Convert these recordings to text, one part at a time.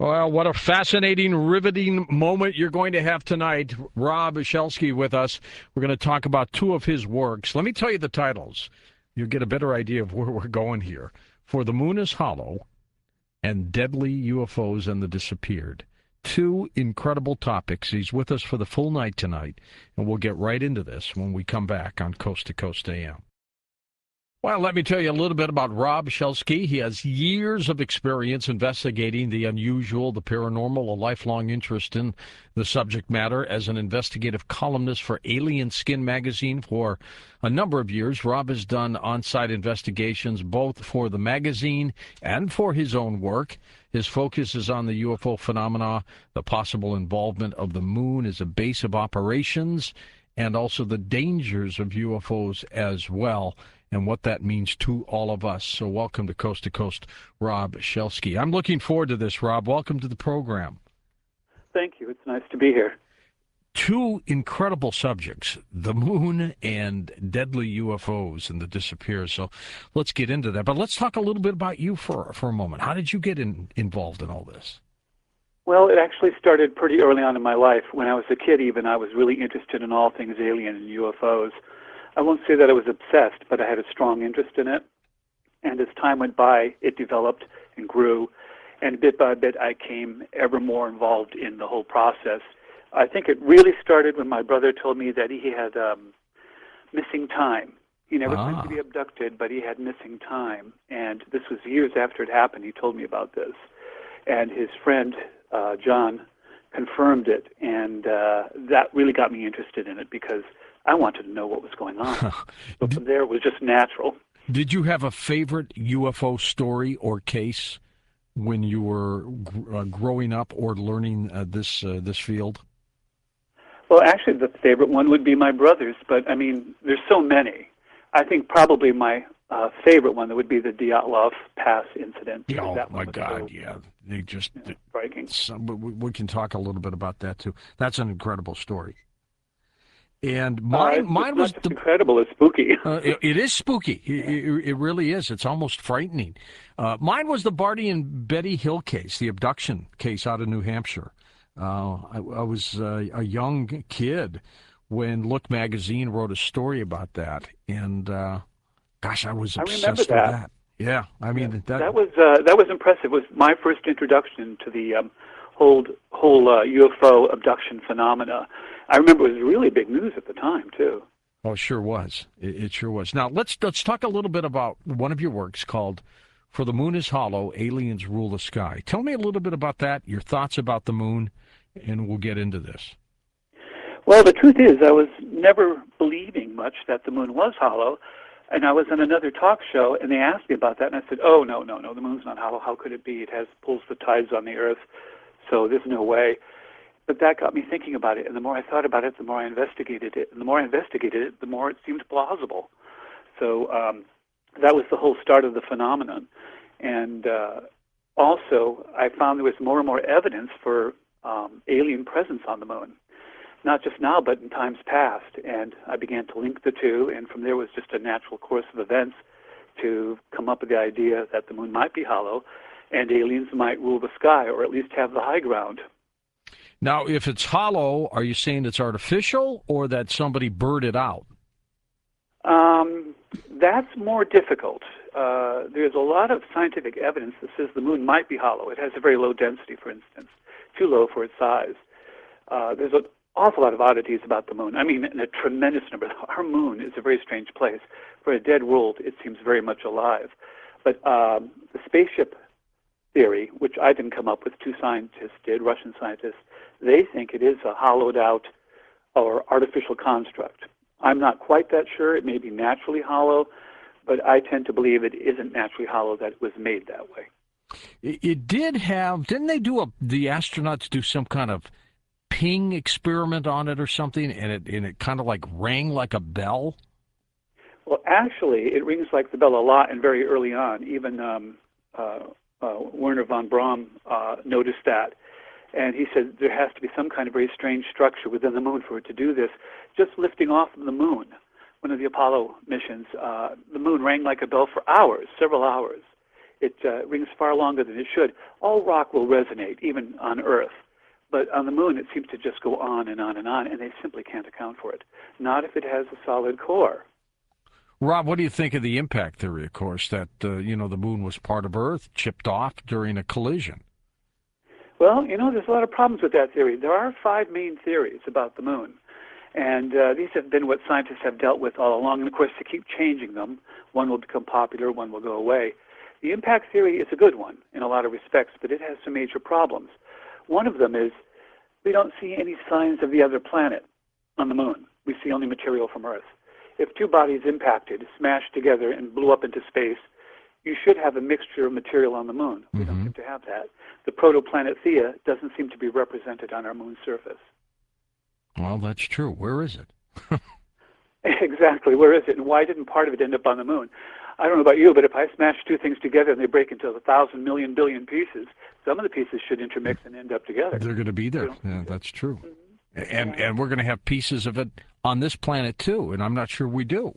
Well, what a fascinating, riveting moment you're going to have tonight. Rob Shelsky with us. We're going to talk about two of his works. Let me tell you the titles. You'll get a better idea of where we're going here. For the Moon is Hollow and Deadly UFOs and the Disappeared. Two incredible topics. He's with us for the full night tonight, and we'll get right into this when we come back on Coast to Coast AM. Well, let me tell you a little bit about Rob Shelsky. He has years of experience investigating the unusual, the paranormal, a lifelong interest in the subject matter. As an investigative columnist for Alien Skin magazine for a number of years, Rob has done on-site investigations both for the magazine and for his own work. His focus is on the UFO phenomena, the possible involvement of the moon as a base of operations, and also the dangers of UFOs as well, and what that means to all of us. So welcome to Coast, Rob Shelsky. I'm looking forward to this, Rob. Welcome to the program. Thank you. It's nice to be here. Two incredible subjects, the moon and deadly UFOs and the disappears. So let's get into that. But let's talk a little bit about you for a moment. How did you get involved in all this? Well, it actually started pretty early on in my life. When I was a kid even, I was really interested in all things alien and UFOs. I won't say that I was obsessed, but I had a strong interest in it. And as time went by, it developed and grew. And bit by bit, I came ever more involved in the whole process. I think it really started when my brother told me that he had missing time. He never claimed to be abducted, but he had missing time. And this was years after it happened. He told me about this. And his friend, John, confirmed it. And that really got me interested in it because I wanted to know what was going on. So from there, it was just natural. Did you have a favorite UFO story or case when you were growing up or learning this field? Well, actually, the favorite one would be my brother's, but, I mean, there's so many. I think probably my favorite one would be the Dyatlov Pass incident. Oh, my God, yeah. They just striking. We can talk a little bit about that, too. That's an incredible story. And mine was incredible. It's spooky. It is spooky. It really is. It's almost frightening. Mine was the Barty and Betty Hill case, the abduction case out of New Hampshire. I was a young kid when Look magazine wrote a story about that, and gosh, I was obsessed with that. Yeah, I mean that was impressive. It was my first introduction to the whole UFO abduction phenomena. I remember it was really big news at the time, too. Oh, it sure was. It sure was. Now, let's talk a little bit about one of your works called For the Moon is Hollow, Aliens Rule the Sky. Tell me a little bit about that, your thoughts about the moon, and we'll get into this. Well, the truth is I was never believing much that the moon was hollow, and I was on another talk show, and they asked me about that, and I said, oh, no, the moon's not hollow. How could it be? It pulls the tides on the Earth, so there's no way. But that got me thinking about it, and the more I thought about it, the more I investigated it. And the more I investigated it, the more it seemed plausible. So that was the whole start of the phenomenon. And also, I found there was more and more evidence for alien presence on the moon, not just now, but in times past. And I began to link the two, and from there was just a natural course of events to come up with the idea that the moon might be hollow, and aliens might rule the sky, or at least have the high ground. Now, if it's hollow, are you saying it's artificial or that somebody bird it out? That's more difficult. There's a lot of scientific evidence that says the moon might be hollow. It has a very low density, for instance, too low for its size. There's an awful lot of oddities about the moon. I mean, a tremendous number. Our moon is a very strange place. For a dead world, it seems very much alive. But the spaceship theory, which I didn't come up with, two scientists did, Russian scientists, they think it is a hollowed out or artificial construct. I'm not quite that sure. It may be naturally hollow, but I tend to believe it isn't naturally hollow, that it was made that way. It did have, didn't they do the astronauts do some kind of ping experiment on it or something, and it kind of like rang like a bell? Well, actually, it rings like the bell a lot and very early on. Even Werner von Braun noticed that. And he said there has to be some kind of very strange structure within the moon for it to do this. Just lifting off of the moon, one of the Apollo missions, the moon rang like a bell for hours, several hours. It rings far longer than it should. All rock will resonate, even on Earth. But on the moon, it seems to just go on and on and on, and they simply can't account for it. Not if it has a solid core. Rob, what do you think of the impact theory, of course, that, the moon was part of Earth, chipped off during a collision? Well, there's a lot of problems with that theory. There are 5 main theories about the moon. And these have been what scientists have dealt with all along. And, of course, to keep changing them, one will become popular, one will go away. The impact theory is a good one in a lot of respects, but it has some major problems. One of them is we don't see any signs of the other planet on the moon. We see only material from Earth. If 2 bodies impacted, smashed together, and blew up into space, you should have a mixture of material on the moon. We don't seem to have that. The protoplanet Theia doesn't seem to be represented on our moon's surface. Well, that's true. Where is it? Exactly. Where is it? And why didn't part of it end up on the moon? I don't know about you, but if I smash 2 things together and they break into 1,000 million billion pieces, some of the pieces should intermix and end up together. They're going to be there. Yeah, that's true. And we're going to have pieces of it on this planet, too, and I'm not sure we do.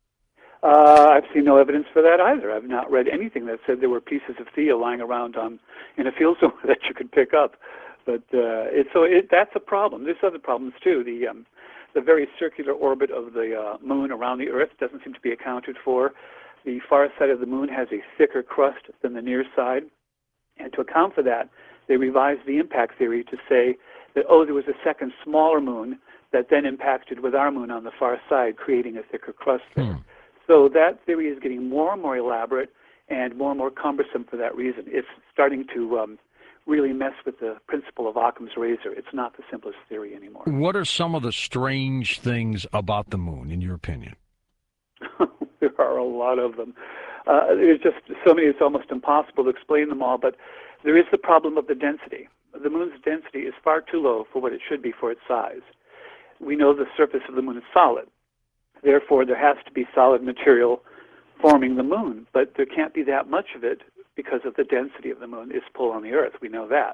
I've seen no evidence for that either. I've not read anything that said there were pieces of Theia lying around in a field somewhere that you could pick up. But that's a problem. There's other problems, too. The very circular orbit of the moon around the Earth doesn't seem to be accounted for. The far side of the moon has a thicker crust than the near side. And to account for that, they revised the impact theory to say that, there was a second smaller moon that then impacted with our moon on the far side, creating a thicker crust there. So that theory is getting more and more elaborate and more cumbersome for that reason. It's starting to really mess with the principle of Occam's razor. It's not the simplest theory anymore. What are some of the strange things about the moon, in your opinion? There are a lot of them. There's just so many, it's almost impossible to explain them all, but there is the problem of the density. The moon's density is far too low for what it should be for its size. We know the surface of the moon is solid. Therefore, there has to be solid material forming the moon, but there can't be that much of it because of the density of the moon. Its pull on the Earth. We know that.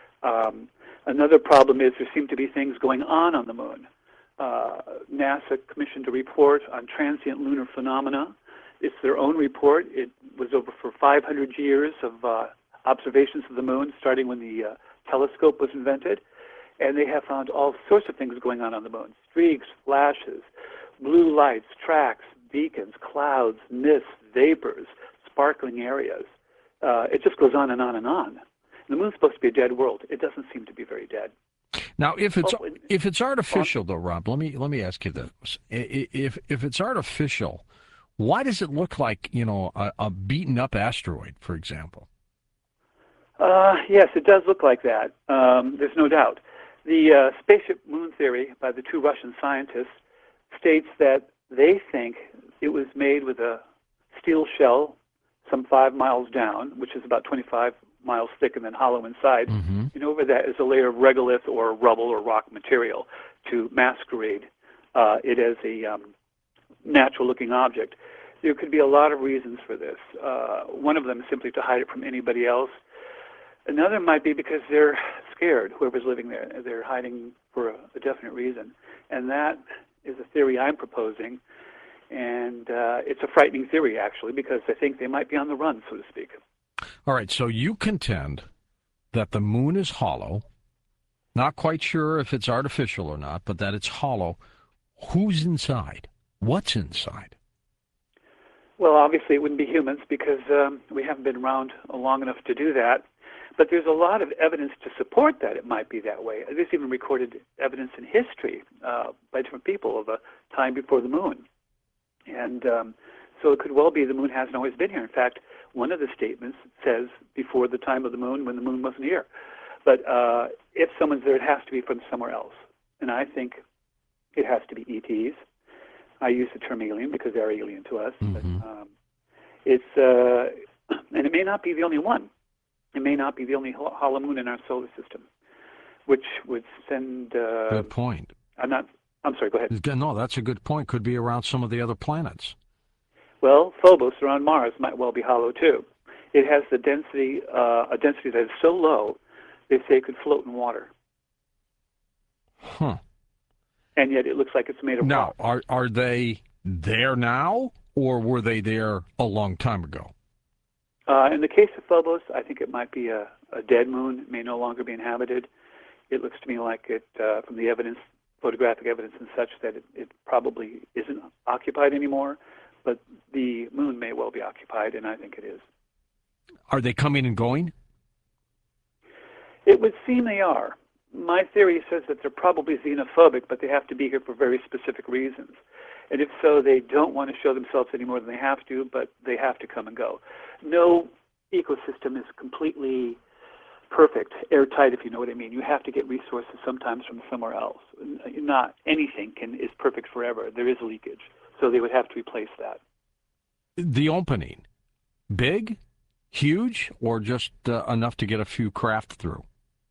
Another problem is there seem to be things going on the moon. NASA commissioned a report on transient lunar phenomena. It's their own report. It was over for 500 years of observations of the moon, starting when the telescope was invented. And they have found all sorts of things going on the moon. Streaks, flashes, blue lights, tracks, beacons, clouds, mists, vapors, sparkling areas. It just goes on and on and on. The moon's supposed to be a dead world. It doesn't seem to be very dead. Now, if it's artificial, though, Rob, let me ask you this: if it's artificial, why does it look like a beaten up asteroid, for example? Yes, it does look like that. There's no doubt. The spaceship moon theory by the 2 Russian scientists states that they think it was made with a steel shell some 5 miles down, which is about 25 miles thick and then hollow inside. And over that is a layer of regolith or rubble or rock material to masquerade it as a natural-looking object. There could be a lot of reasons for this. One of them is simply to hide it from anybody else. Another might be because they're scared, whoever's living there. They're hiding for a definite reason. And that is a theory I'm proposing. And it's a frightening theory, actually, because I think they might be on the run, so to speak. All right, so you contend that the moon is hollow, not quite sure if it's artificial or not, but that it's hollow. Who's inside? What's inside? Well, obviously it wouldn't be humans because we haven't been around long enough to do that. But there's a lot of evidence to support that it might be that way. There's even recorded evidence in history by different people of a time before the moon. And so it could well be the moon hasn't always been here. In fact, one of the statements says before the time of the moon when the moon wasn't here. But if someone's there, it has to be from somewhere else. And I think it has to be ETs. I use the term alien because they're alien to us. But, and it may not be the only one. It may not be the only hollow moon in our solar system, which would send... Good point. I'm sorry, go ahead. No, that's a good point. Could be around some of the other planets. Well, Phobos around Mars might well be hollow, too. It has the density, a density that is so low, they say it could float in water. Huh. And yet it looks like it's made of rock. Now, are they there now, or were they there a long time ago? In the case of Phobos, I think it might be a dead moon. It may no longer be inhabited. It looks to me like it, from the evidence, photographic evidence and such, that it probably isn't occupied anymore. But the moon may well be occupied, and I think it is. Are they coming and going? It would seem they are. My theory says that they're probably xenophobic, but they have to be here for very specific reasons. And if so, they don't want to show themselves any more than they have to, but they have to come and go. No ecosystem is completely perfect, airtight, if you know what I mean. You have to get resources sometimes from somewhere else. Not anything is perfect forever. There is leakage. So they would have to replace that. The opening, big, huge, or just enough to get a few craft through?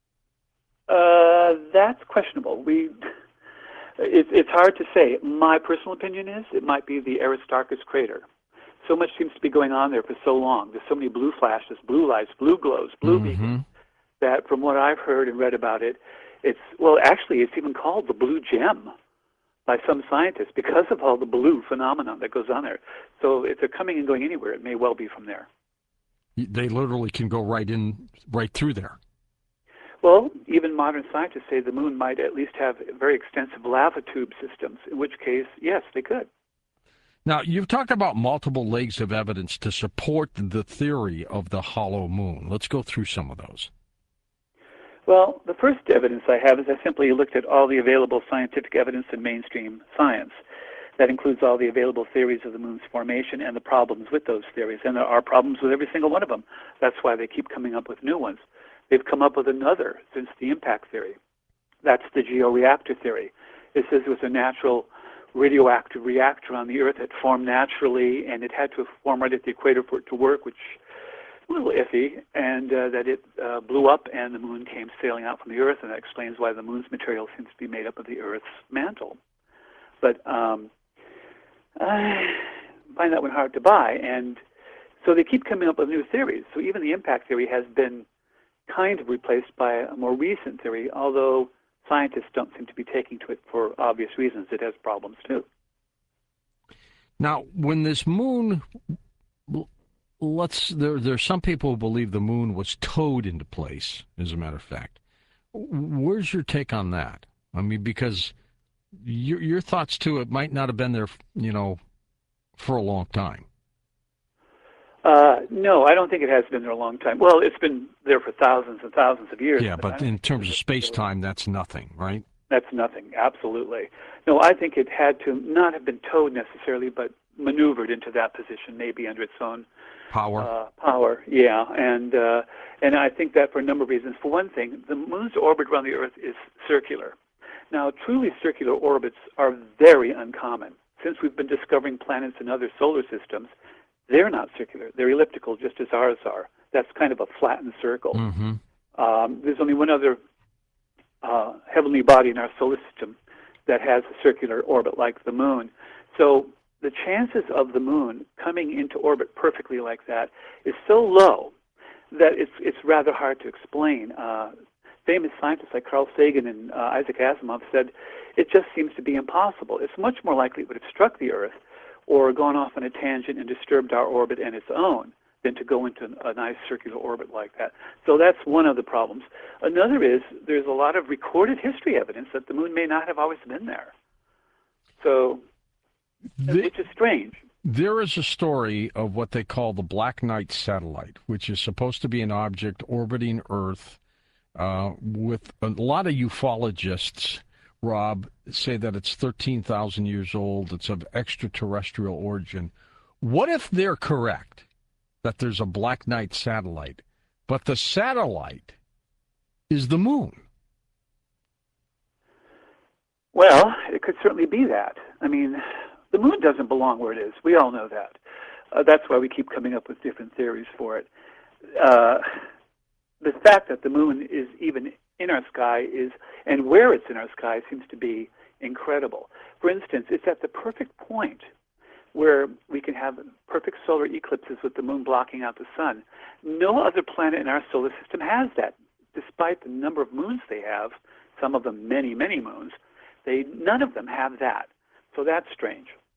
That's questionable. It's hard to say. My personal opinion is it might be the Aristarchus crater. So much seems to be going on there for so long. There's so many blue flashes, blue lights, blue glows, blue beacons, that from what I've heard and read about it, it's even called the blue gem by some scientists because of all the blue phenomenon that goes on there. So if they're coming and going anywhere, it may well be from there. They literally can go right through there. Well, even modern scientists say the moon might at least have very extensive lava tube systems, in which case, yes, they could. Now, you've talked about multiple legs of evidence to support the theory of the hollow moon. Let's go through some of those. Well, the first evidence I have is I simply looked at all the available scientific evidence in mainstream science. That includes all the available theories of the moon's formation and the problems with those theories. And there are problems with every single one of them. That's why they keep coming up with new ones. They've come up with another since the impact theory. That's the georeactor theory. It says it was a natural radioactive reactor on the Earth that formed naturally, and it had to form right at the equator for it to work, which is a little iffy, and that it blew up and the moon came sailing out from the Earth, and that explains why the moon's material seems to be made up of the Earth's mantle. But I find that one hard to buy, and so they keep coming up with new theories. So even the impact theory has been kind of replaced by a more recent theory, although scientists don't seem to be taking to it for obvious reasons. It has problems too. Now, when this moon, there's some people who believe the moon was towed into place, as a matter of fact. Where's your take on that? I mean, because your thoughts too, it might not have been there, for a long time. No, I don't think it has been there a long time. Well, it's been there for thousands and thousands of years. Yeah, but in terms of space-time, that's nothing, right? That's nothing, absolutely. No, I think it had to not have been towed necessarily, but maneuvered into that position, maybe under its own power. Yeah, and I think that for a number of reasons. For one thing, the moon's orbit around the Earth is circular. Now, truly circular orbits are very uncommon. Since we've been discovering planets in other solar systems, they're not circular. They're elliptical, just as ours are. That's kind of a flattened circle. Mm-hmm. There's only one other heavenly body in our solar system that has a circular orbit like the moon. So the chances of the moon coming into orbit perfectly like that is so low that it's rather hard to explain. Famous scientists like Carl Sagan and Isaac Asimov said it just seems to be impossible. It's much more likely it would have struck the Earth or gone off on a tangent and disturbed our orbit and its own than to go into a nice circular orbit like that. So that's one of the problems. Another is there's a lot of recorded history evidence that the moon may not have always been there. So, which is strange. There is a story of what they call the Black Knight satellite, which is supposed to be an object orbiting Earth with a lot of ufologists, Rob, say that it's 13,000 years old, it's of extraterrestrial origin. What if they're correct, that there's a Black Knight satellite, but the satellite is the moon? Well, it could certainly be that. I mean, the moon doesn't belong where it is. We all know that. That's why we keep coming up with different theories for it. The fact that the moon is even in our sky and where it's in our sky seems to be incredible. For instance, it's at the perfect point where we can have perfect solar eclipses with the moon blocking out the sun. No other planet in our solar system has that. Despite the number of moons they have, some of them many, many moons, none of them have that. So that's strange.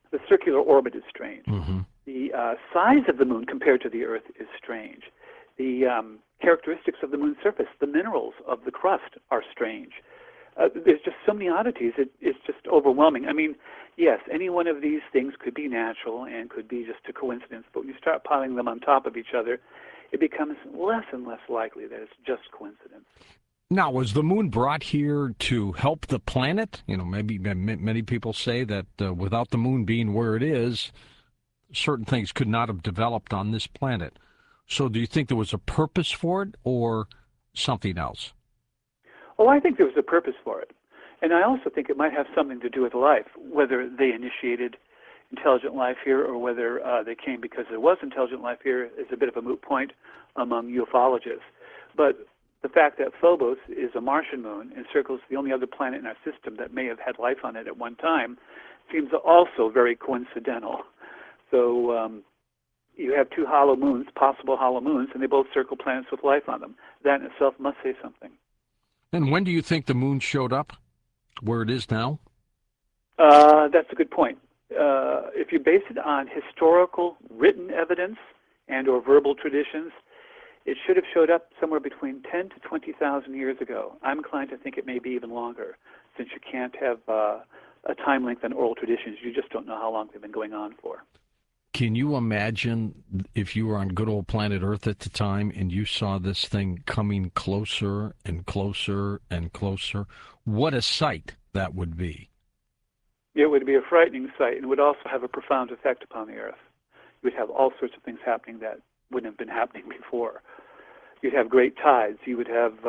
The circular orbit is strange. Mm-hmm. The size of the moon compared to the Earth is strange. The characteristics of the moon's surface, the minerals of the crust are strange. There's just so many oddities. It's just overwhelming. I mean, yes, any one of these things could be natural and could be just a coincidence, but when you start piling them on top of each other, it becomes less and less likely that it's just coincidence. Now, was the moon brought here to help the planet? You know, maybe many people say that without the moon being where it is, certain things could not have developed on this planet. So do you think there was a purpose for it or something else? Oh, I think there was a purpose for it. And I also think it might have something to do with life, whether they initiated intelligent life here or whether they came because there was intelligent life here is a bit of a moot point among ufologists. But the fact that Phobos is a Martian moon and circles the only other planet in our system that may have had life on it at one time seems also very coincidental. So you have two hollow moons, possible hollow moons, and they both circle planets with life on them. That in itself must say something. And when do you think the moon showed up where it is now? That's a good point. If you base it on historical written evidence and or verbal traditions, it should have showed up somewhere between 10 to 20,000 years ago. I'm inclined to think it may be even longer, since you can't have a time length on oral traditions. You just don't know how long they've been going on for. Can you imagine if you were on good old planet Earth at the time and you saw this thing coming closer and closer and closer? What a sight that would be. It would be a frightening sight, and it would also have a profound effect upon the Earth. You would have all sorts of things happening that wouldn't have been happening before. You'd have great tides. You would have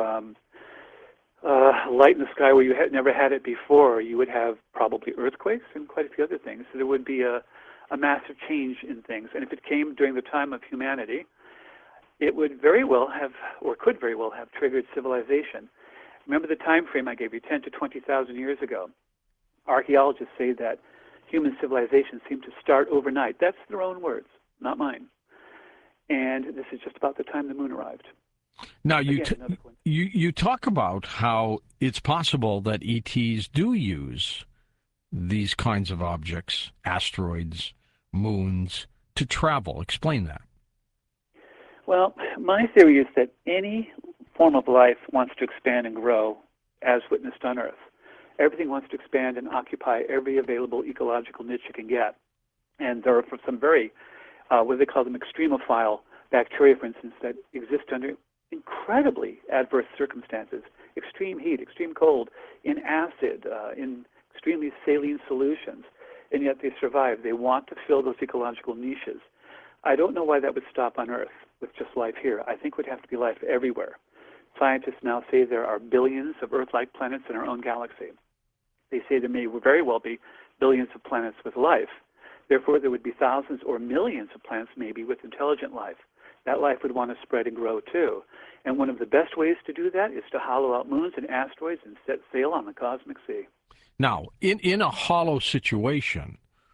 light in the sky where you had never had it before. You would have probably earthquakes and quite a few other things. So there would be a massive change in things. And if it came during the time of humanity, it would very well have, or could very well have, triggered civilization. Remember the time frame I gave you, 10 to 20,000 years ago. Archaeologists say that human civilization seemed to start overnight. That's their own words, not mine. And this is just about the time the moon arrived. Now, Again, you talk about how it's possible that ETs do use these kinds of objects, asteroids, moons, to travel. Explain that. Well, my theory is that any form of life wants to expand and grow as witnessed on Earth. Everything wants to expand and occupy every available ecological niche it can get. And there are some very, what they call them, extremophile bacteria, for instance, that exist under incredibly adverse circumstances, extreme heat, extreme cold, in acid, in extremely saline solutions, and yet they survive. They want to fill those ecological niches. I don't know why that would stop on Earth with just life here. I think it would have to be life everywhere. Scientists now say there are billions of Earth-like planets in our own galaxy. They say there may very well be billions of planets with life. Therefore, there would be thousands or millions of planets maybe with intelligent life. That life would want to spread and grow too. And one of the best ways to do that is to hollow out moons and asteroids and set sail on the cosmic sea. Now, in a hollow situation,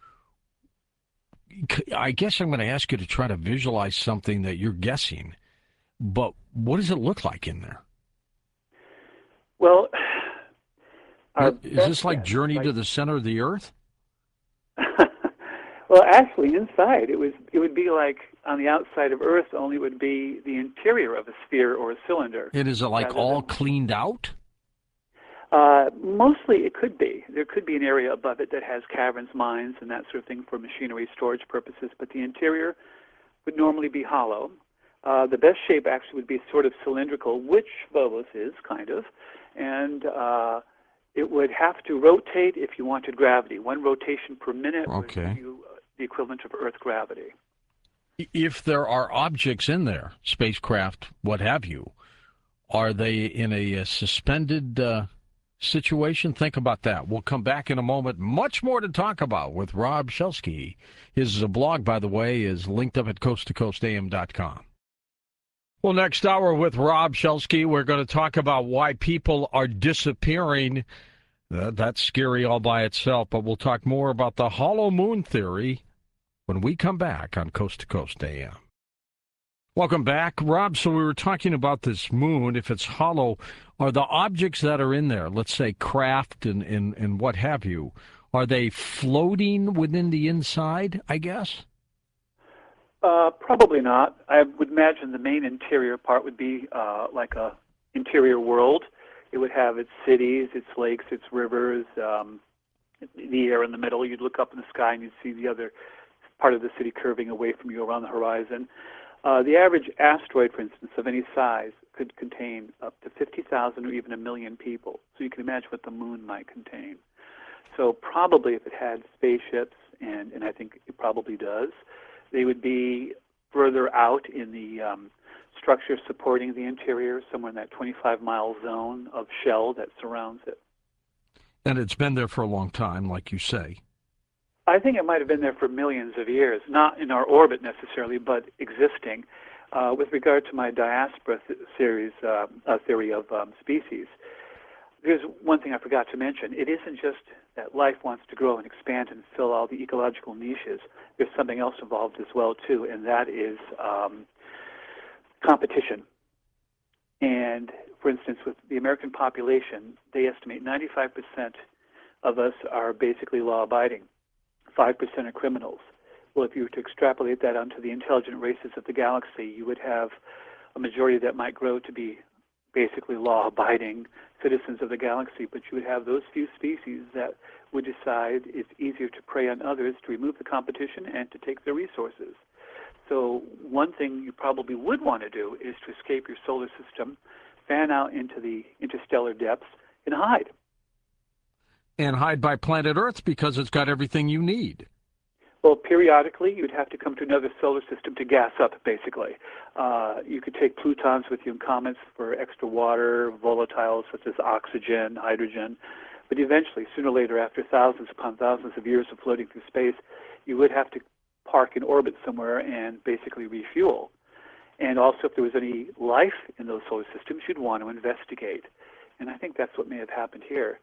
I guess I'm going to ask you to try to visualize something that you're guessing, but what does it look like in there? Well, is this like Journey to the Center of the Earth? Well, actually, inside it would be like on the outside of Earth, only it would be the interior of a sphere or a cylinder. And is it like all cleaned out? Mostly it could be. There could be an area above it that has caverns, mines, and that sort of thing for machinery storage purposes, but the interior would normally be hollow. The best shape actually would be sort of cylindrical, which Phobos is, kind of, and it would have to rotate if you wanted gravity. One rotation per minute would give you the equivalent of Earth gravity. If there are objects in there, spacecraft, what have you, are they in a suspended situation? Think about that. We'll come back in a moment. Much more to talk about with Rob Shelsky. His blog, by the way, is linked up at coasttocoastam.com. Well, next hour with Rob Shelsky, we're going to talk about why people are disappearing. That's scary all by itself, but we'll talk more about the hollow moon theory when we come back on Coast to Coast AM. Welcome back, Rob. So we were talking about this moon. If it's hollow, are the objects that are in there, let's say craft and what have you, Are they floating within the inside, I guess? Probably not. I would imagine the main interior part would be like a interior world. It would have its cities, its lakes, its rivers, the air in the middle. You'd look up in the sky and you'd see the other part of the city curving away from you around the horizon. The average asteroid, for instance, of any size could contain up to 50,000 or even 1,000,000 people. So you can imagine what the moon might contain. So probably if it had spaceships, and I think it probably does, they would be further out in the structure supporting the interior, somewhere in that 25-mile zone of shell that surrounds it. And it's been there for a long time, like you say. I think it might have been there for millions of years, not in our orbit necessarily, but existing. With regard to my diaspora theory of species, there's one thing I forgot to mention. It isn't just that life wants to grow and expand and fill all the ecological niches. There's something else involved as well, too, and that is competition. And, for instance, with the American population, they estimate 95% of us are basically law-abiding. 5% are criminals. Well, if you were to extrapolate that onto the intelligent races of the galaxy, you would have a majority that might grow to be basically law-abiding citizens of the galaxy, but you would have those few species that would decide it's easier to prey on others, to remove the competition, and to take their resources. So one thing you probably would want to do is to escape your solar system, fan out into the interstellar depths, and hide. And hide by planet Earth because it's got everything you need. Well, periodically, you'd have to come to another solar system to gas up, basically. You could take Plutons with you in comets for extra water, volatiles such as oxygen, hydrogen. But eventually, sooner or later, after thousands upon thousands of years of floating through space, you would have to park in orbit somewhere and basically refuel. And also, if there was any life in those solar systems, you'd want to investigate. And I think that's what may have happened here.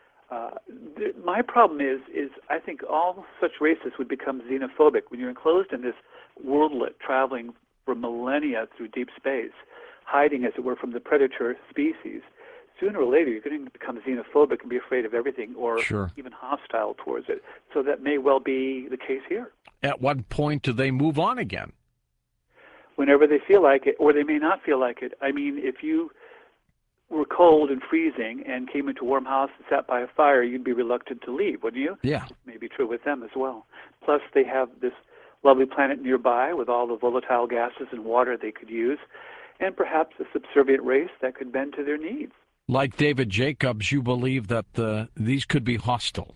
My problem is I think all such races would become xenophobic. When you're enclosed in this worldlet traveling for millennia through deep space, hiding, as it were, from the predator species, sooner or later you're going to become xenophobic and be afraid of everything, or even hostile towards it. So that may well be the case here. At what point do they move on again? Whenever they feel like it, or they may not feel like it. I mean, if you were cold and freezing and came into a warm house and sat by a fire, you'd be reluctant to leave, wouldn't you? Yeah. It may be true with them as well. Plus, they have this lovely planet nearby with all the volatile gases and water they could use, and perhaps a subservient race that could bend to their needs. Like David Jacobs, you believe that these could be hostile?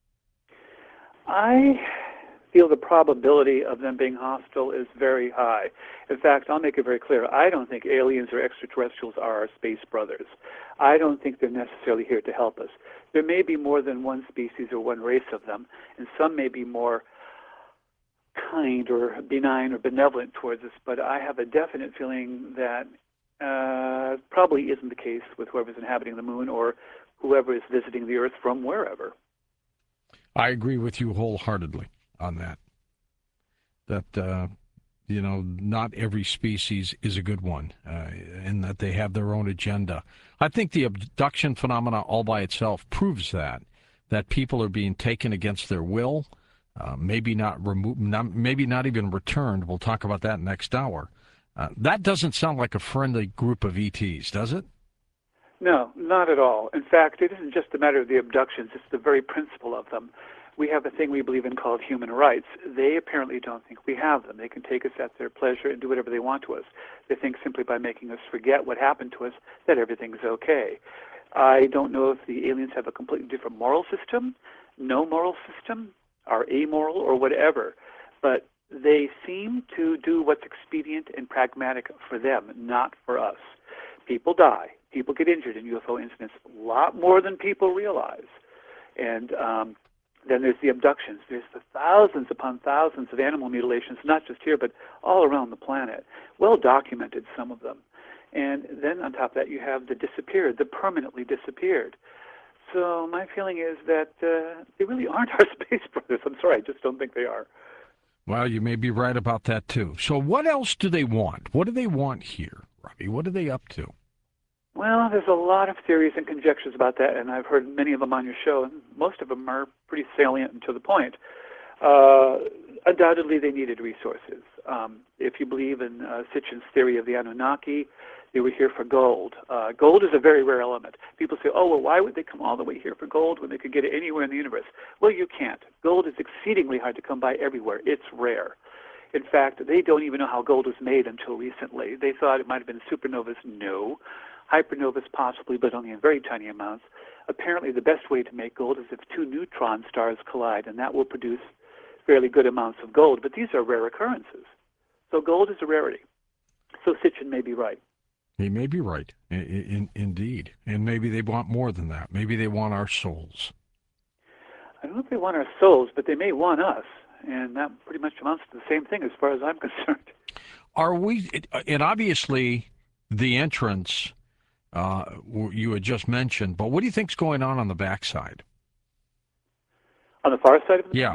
I feel the probability of them being hostile is very high. In fact, I'll make it very clear, I don't think aliens or extraterrestrials are our space brothers. I don't think they're necessarily here to help us. There may be more than one species or one race of them, and some may be more kind or benign or benevolent towards us, but I have a definite feeling that probably isn't the case with whoever's inhabiting the moon or whoever is visiting the Earth from wherever. I agree with you wholeheartedly on that. That, not every species is a good one, and that they have their own agenda. I think the abduction phenomena all by itself proves that people are being taken against their will, maybe not even returned. We'll talk about that next hour. That doesn't sound like a friendly group of ETs, does it? No, not at all. In fact, it isn't just a matter of the abductions, it's the very principle of them. We have a thing we believe in called human rights. They apparently don't think we have them. They can take us at their pleasure and do whatever they want to us. They think simply by making us forget what happened to us that everything's okay. I don't know if the aliens have a completely different moral system, no moral system, are amoral or whatever, but they seem to do what's expedient and pragmatic for them, not for us. People die. People get injured in UFO incidents, a lot more than people realize. And then there's the abductions. There's the thousands upon thousands of animal mutilations, not just here, but all around the planet. Well documented, some of them. And then on top of that, you have the disappeared, the permanently disappeared. So my feeling is that they really aren't our space brothers. I'm sorry, I just don't think they are. Well, you may be right about that, too. So what else do they want? What do they want here, Robbie? What are they up to? Well, there's a lot of theories and conjectures about that, and I've heard many of them on your show, and most of them are pretty salient and to the point. Uh, Undoubtedly, they needed resources. If you believe in Sitchin's theory of the Anunnaki, they were here for gold. Gold is a very rare element. People say, oh, well, why would they come all the way here for gold when they could get it anywhere in the universe? Well, you can't. Gold is exceedingly hard to come by everywhere. It's rare. In fact, they don't even know how gold was made until recently. They thought it might have been supernovas. No. Hypernovas possibly, but only in very tiny amounts. Apparently, the best way to make gold is if two neutron stars collide, and that will produce fairly good amounts of gold. But these are rare occurrences. So gold is a rarity. So Sitchin may be right. He may be right, indeed. And maybe they want more than that. Maybe they want our souls. I don't know if they want our souls, but they may want us. And that pretty much amounts to the same thing as far as I'm concerned. Are we, and obviously the entrance you had just mentioned, but what do you think's going on the backside? On the far side of the Yeah.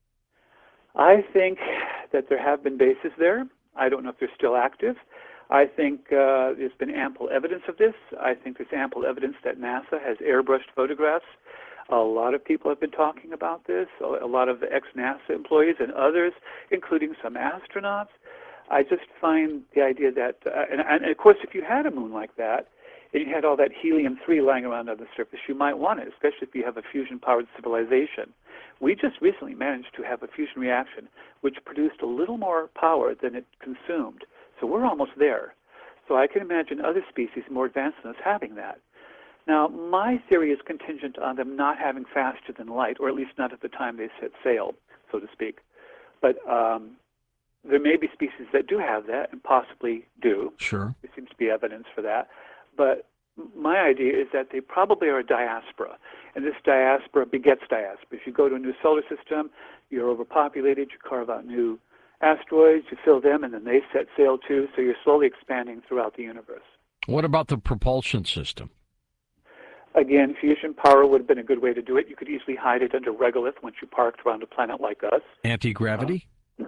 I think that there have been bases there. I don't know if they're still active. I think there's been ample evidence of this. I think there's ample evidence that NASA has airbrushed photographs. A lot of people have been talking about this, a lot of ex-NASA employees and others, including some astronauts. I just find the idea that, and of course, if you had a moon like that, and you had all that helium-3 lying around on the surface, you might want it, especially if you have a fusion-powered civilization. We just recently managed to have a fusion reaction which produced a little more power than it consumed. So we're almost there. So I can imagine other species more advanced than us having that. Now, my theory is contingent on them not having faster than light, or at least not at the time they set sail, so to speak. But there may be species that do have that and possibly do. Sure. There seems to be evidence for that. But my idea is that they probably are a diaspora, and this diaspora begets diaspora. If you go to a new solar system, you're overpopulated, you carve out new asteroids, you fill them, and then they set sail too, so you're slowly expanding throughout the universe. What about the propulsion system? Again, fusion power would have been a good way to do it. You could easily hide it under regolith once you parked around a planet like us. Anti-gravity?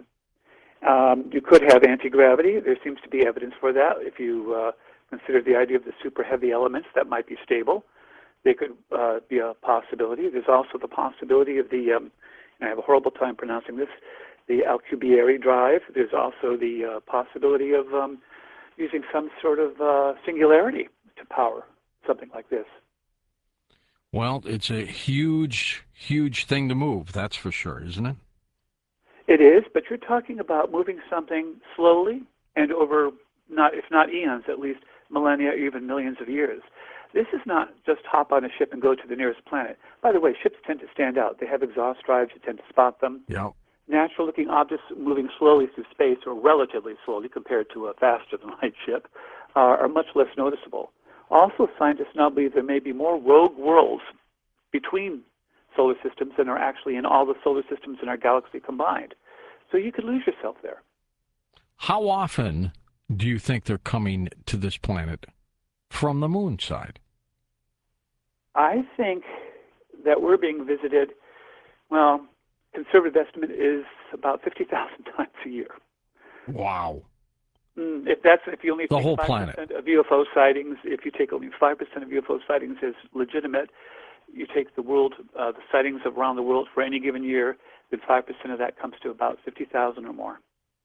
You could have anti-gravity. There seems to be evidence for that. If you consider the idea of the super heavy elements that might be stable, they could be a possibility. There's also the possibility of the, and I have a horrible time pronouncing this, the Alcubierre drive. There's also the possibility of using some sort of singularity to power something like this. Well, it's a huge, huge thing to move, that's for sure, isn't it? It is, but you're talking about moving something slowly and over, if not eons, at least millennia, even millions of years. This is not just hop on a ship and go to the nearest planet. By the way, ships tend to stand out. They have exhaust drives. You tend to spot them. Yeah. Natural-looking objects moving slowly through space, or relatively slowly compared to a faster-than-light ship, are much less noticeable. Also, scientists now believe there may be more rogue worlds between solar systems than are actually in all the solar systems in our galaxy combined. So you could lose yourself there. How often do you think they're coming to this planet from the moon side? I think that we're being visited, well, conservative estimate is about 50,000 times a year. Wow. If you only the take whole 5% planet of UFO sightings, if you take only 5% of UFO sightings as legitimate, you take the world, the sightings around the world for any given year, then 5% of that comes to about 50,000 or more.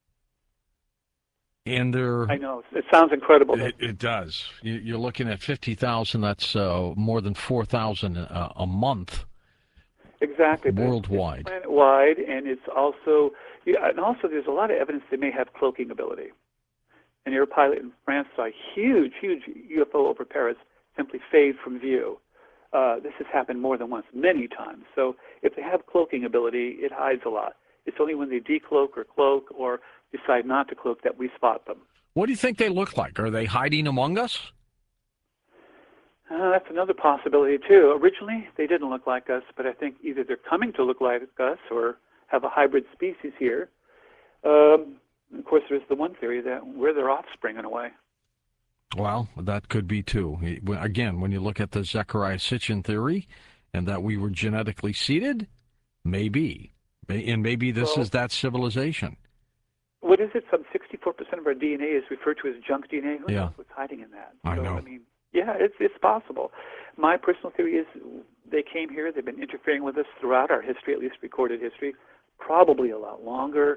And I know it sounds incredible. It does. You're looking at 50,000. That's more than 4,000 a month. Exactly. Worldwide. It's planet-wide, and it's also, there's a lot of evidence they may have cloaking ability. An air pilot in France saw a huge UFO over Paris simply fade from view. This has happened more than once, many times. So if they have cloaking ability, it hides a lot. It's only when they decloak or cloak or decide not to cloak that we spot them. What do you think they look like? Are they hiding among us? That's another possibility, too. Originally, they didn't look like us, but I think either they're coming to look like us or have a hybrid species here. Of course, there's the one theory that we're their offspring in a way. Well, that could be, too. Again, when you look at the Zecharia Sitchin theory and that we were genetically seeded, maybe. And maybe this is that civilization. What is it? Some 64% of our DNA is referred to as junk DNA. Who Yeah. knows what's hiding in that? I know. I mean, Yeah, it's possible. My personal theory is they came here. They've been interfering with us throughout our history, at least recorded history, probably a lot longer.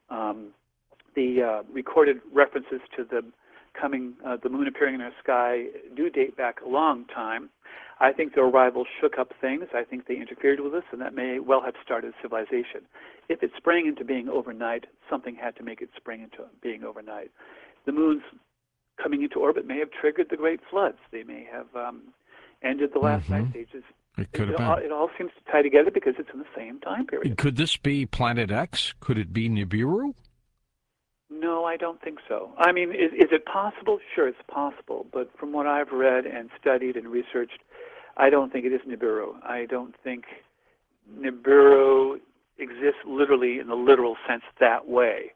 The recorded references to the moon appearing in our sky do date back a long time. I think their arrival shook up things. I think they interfered with us, and that may well have started civilization. If it sprang into being overnight, something had to make it spring into being overnight. The moon's coming into orbit may have triggered the great floods. They may have ended the last ice ages. It could have been. It all seems to tie together because it's in the same time period. Could this be Planet X? Could it be Nibiru? No, I don't think so. I mean, is it possible? Sure, it's possible. But from what I've read and studied and researched, I don't think it is Nibiru. I don't think Nibiru exists literally in the literal sense that way.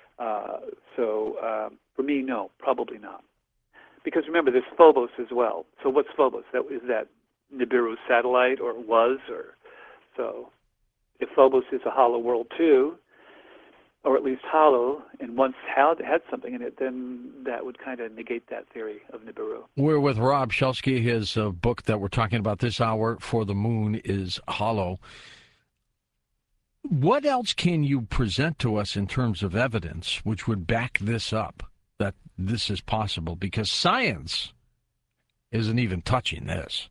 For me, no, probably not. Because remember, there's Phobos as well. So what's Phobos? Is that Nibiru's satellite, or was? So if Phobos is a hollow world too, or at least hollow, and once had something in it, then that would kind of negate that theory of Nibiru. We're with Rob Shelsky. His book that we're talking about this hour, For the Moon is Hollow. What else can you present to us in terms of evidence which would back this up, that this is possible? Because science isn't even touching this.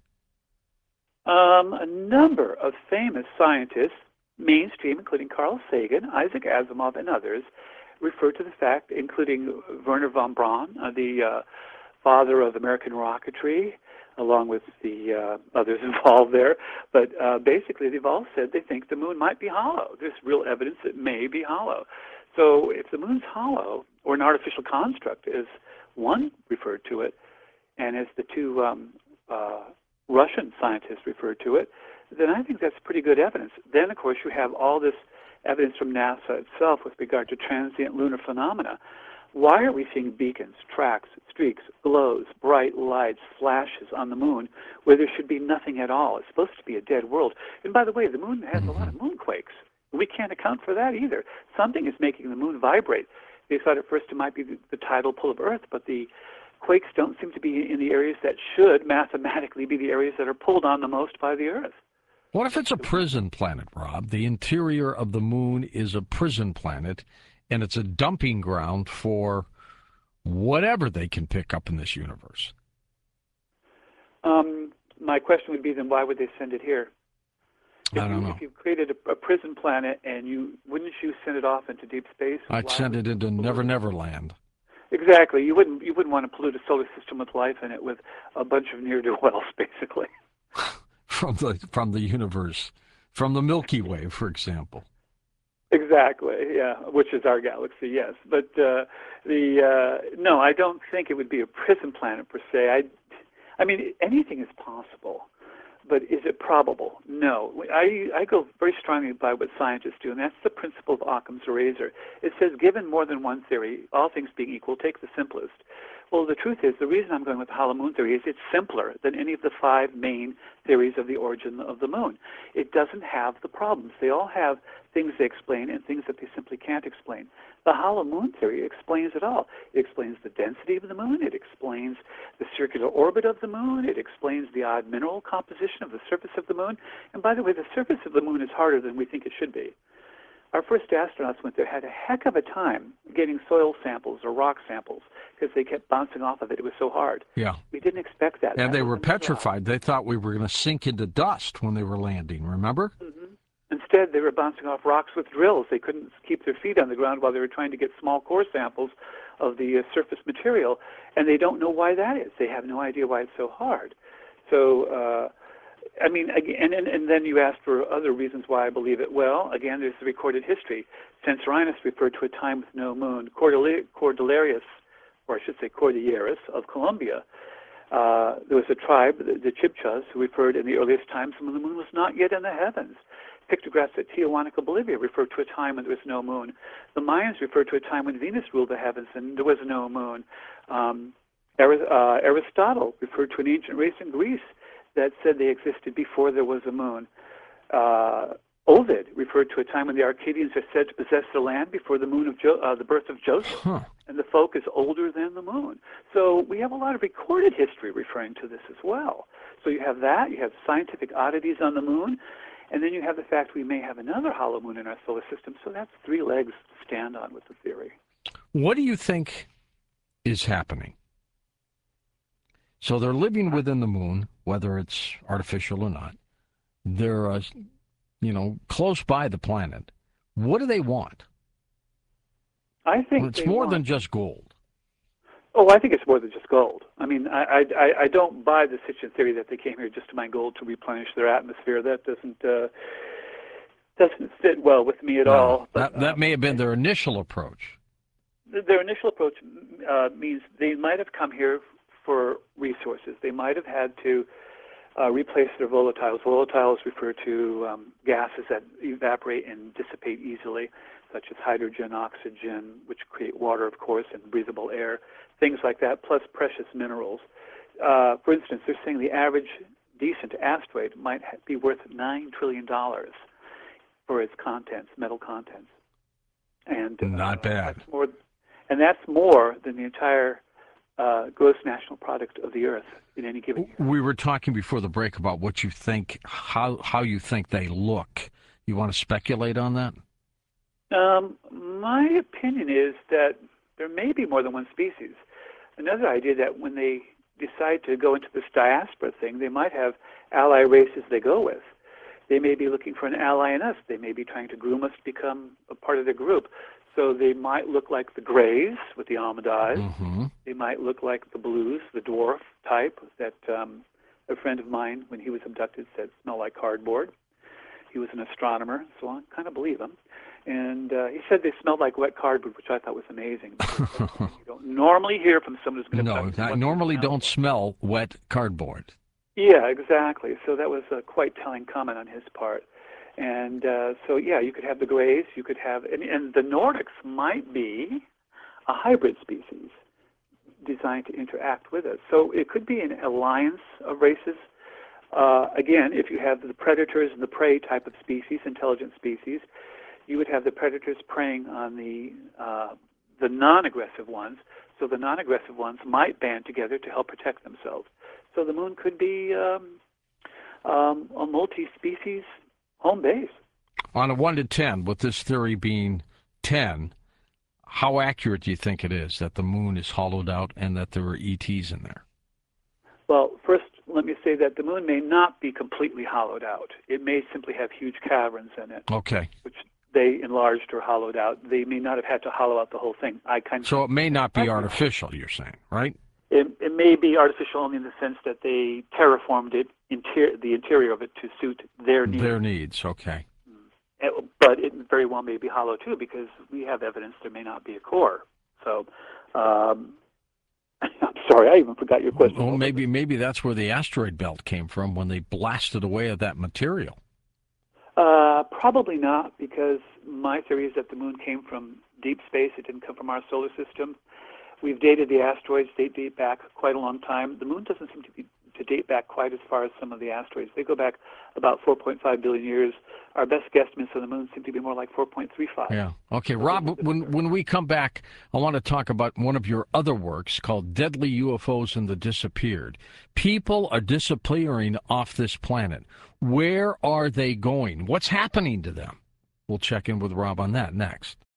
A number of famous scientists, mainstream, including Carl Sagan, Isaac Asimov, and others, refer to the fact, including Wernher von Braun, the father of American rocketry, along with the others involved there. But basically, they've all said they think the moon might be hollow. There's real evidence it may be hollow. So if the moon's hollow, or an artificial construct, as one referred to it, and as the two Russian scientists referred to it, then I think that's pretty good evidence. Then, of course, you have all this evidence from NASA itself with regard to transient lunar phenomena. Why are we seeing beacons, tracks, streaks, glows, bright lights, flashes on the moon where there should be nothing at all? It's supposed to be a dead world. And by the way, the moon has a lot of moonquakes. We can't account for that either. Something is making the moon vibrate. They thought at first it might be the tidal pull of Earth, but the quakes don't seem to be in the areas that should mathematically be the areas that are pulled on the most by the Earth. What if it's a prison planet, Rob? The interior of the moon is a prison planet, and it's a dumping ground for whatever they can pick up in this universe. My question would be, then why would they send it here? I don't know. If you created a prison planet, wouldn't you send it off into deep space? I'd send it into Never Never Land. Exactly. You wouldn't want to pollute a solar system with life in it with a bunch of near-dear wells, basically. From the universe, from the Milky Way, for example. Exactly, yeah, which is our galaxy, yes. But no, I don't think it would be a prison planet per se. I mean, anything is possible, but is it probable? No. I go very strongly by what scientists do, and that's the principle of Occam's razor. It says, given more than one theory, all things being equal, take the simplest. Well, the truth is, the reason I'm going with the hollow moon theory is it's simpler than any of the 5 main theories of the origin of the moon. It doesn't have the problems. They all have things they explain and things that they simply can't explain. The hollow moon theory explains it all. It explains the density of the moon. It explains the circular orbit of the moon. It explains the odd mineral composition of the surface of the moon. And by the way, the surface of the moon is harder than we think it should be. Our first astronauts went there had a heck of a time getting soil samples or rock samples because they kept bouncing off of it. It was so hard. Yeah. We didn't expect that. And they were petrified. They thought we were going to sink into dust when they were landing, remember? Mm-hmm. Instead, they were bouncing off rocks with drills. They couldn't keep their feet on the ground while they were trying to get small core samples of the surface material, and they don't know why that is. They have no idea why it's so hard. So, I mean, again, and then you asked for other reasons why I believe it. Well, again, there's the recorded history. Censorinus referred to a time with no moon. Cordilleras, or I should say Cordilleras, of Colombia, there was a tribe, the Chibchas, who referred in the earliest times when the moon was not yet in the heavens. Pictographs at Tiahuanaco, Bolivia, referred to a time when there was no moon. The Mayans referred to a time when Venus ruled the heavens and there was no moon. Aristotle referred to an ancient race in Greece that said they existed before there was a moon. Ovid referred to a time when the Arcadians are said to possess the land before the moon of the birth of Joseph. Huh. and the folk is older than the moon. So we have a lot of recorded history referring to this as well. So you have that, you have scientific oddities on the moon, and then you have the fact we may have another hollow moon in our solar system. So that's three legs to stand on with the theory. What do you think is happening? So they're living within the moon, whether it's artificial or not. They're, close by the planet. What do they want? I think it's more than just gold. Oh, I think it's more than just gold. I mean, I don't buy the Sitchin theory that they came here just to mine gold to replenish their atmosphere. That doesn't fit well with me at all. But, that may have been their initial approach. Their initial approach means they might have come here for resources. They might have had to replace their volatiles. Volatiles refer to gases that evaporate and dissipate easily, such as hydrogen, oxygen, which create water, of course, and breathable air, things like that, plus precious minerals. For instance, they're saying the average decent asteroid might be worth $9 trillion for its contents, metal contents. And not bad. That's more than the entire gross national product of the Earth in any given year. We were talking before the break about what you think, how you think they look. You want to speculate on that? My opinion is that there may be more than one species. Another idea that when they decide to go into this diaspora thing, they might have ally races they go with. They may be looking for an ally in us. They may be trying to groom us to become a part of their group. So they might look like the grays with the almond eyes. Mm-hmm. They might look like the blues, the dwarf type that a friend of mine, when he was abducted, said smell like cardboard. He was an astronomer, so I kind of believe him. And he said they smelled like wet cardboard, which I thought was amazing. You don't normally hear from someone who's been abducted. No, I normally don't smell wet cardboard. Yeah, exactly. So that was a quite telling comment on his part. And you could have the grays, you could have, and the Nordics might be a hybrid species designed to interact with us. So it could be an alliance of races. Again, if you have the predators and the prey type of species, intelligent species, you would have the predators preying on the non-aggressive ones. So the non-aggressive ones might band together to help protect themselves. So the moon could be a multi-species home base. On a 1 to 10, with this theory being 10, how accurate do you think it is that the moon is hollowed out and that there are ETs in there? Well, first, let me say that the moon may not be completely hollowed out. It may simply have huge caverns in it. Okay. Which they enlarged or hollowed out. They may not have had to hollow out the whole thing. So it may not be artificial, you're saying, right? It may be artificial only in the sense that they terraformed it, the interior of it, to suit their needs. Their needs, okay. But it very well may be hollow, too, because we have evidence there may not be a core. So, I'm sorry, I even forgot your question. Well, maybe that's where the asteroid belt came from when they blasted away at that material. Probably not, because my theory is that the moon came from deep space. It didn't come from our solar system. We've dated the asteroids. They date back quite a long time. The moon doesn't seem to date back quite as far as some of the asteroids. They go back about 4.5 billion years. Our best guesstimates of the moon seem to be more like 4.35. Yeah. Okay, Rob, when we come back, I want to talk about one of your other works called Deadly UFOs and the Disappeared. People are disappearing off this planet. Where are they going? What's happening to them? We'll check in with Rob on that next.